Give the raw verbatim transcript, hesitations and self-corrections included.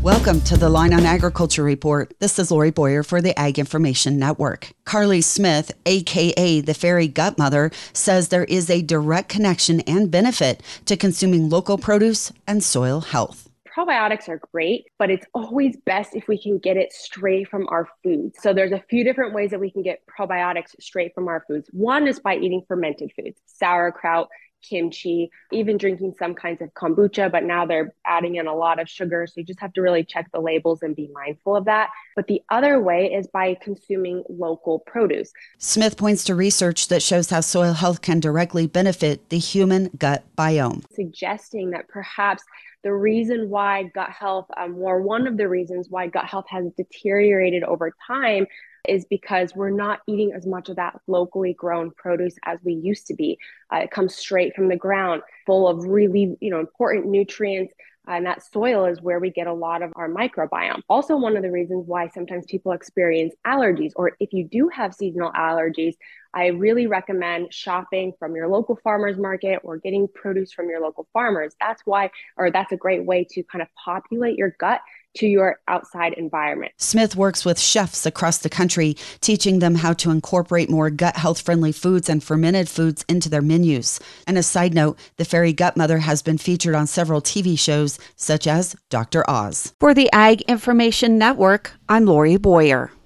Welcome to the Line on Agriculture Report. This is Lori Boyer for the Ag Information Network. Carly Smith, a k a the Fairy Gut Mother, says there is a direct connection and benefit to consuming local produce and soil health. Probiotics are great, but it's always best if we can get it straight from our foods. So there's a few different ways that we can get probiotics straight from our foods. One is by eating fermented foods, sauerkraut, kimchi, even drinking some kinds of kombucha, but now they're adding in a lot of sugar. So you just have to really check the labels and be mindful of that. But the other way is by consuming local produce. Smith points to research that shows how soil health can directly benefit the human gut biome, suggesting that perhaps the reason why gut health, um, or one of the reasons why gut health has deteriorated over time, is because we're not eating as much of that locally grown produce as we used to be. Uh, it comes straight from the ground, full of really, you know, important nutrients. And that soil is where we get a lot of our microbiome. Also, one of the reasons why sometimes people experience allergies, or if you do have seasonal allergies, I really recommend shopping from your local farmer's market or getting produce from your local farmers. That's why, or that's a great way to kind of populate your gut to your outside environment. Smith works with chefs across the country, teaching them how to incorporate more gut health friendly foods and fermented foods into their menus. And a side note, the Fairy Gut Mother has been featured on several T V shows such as Doctor Oz. For the Ag Information Network, I'm Lori Boyer.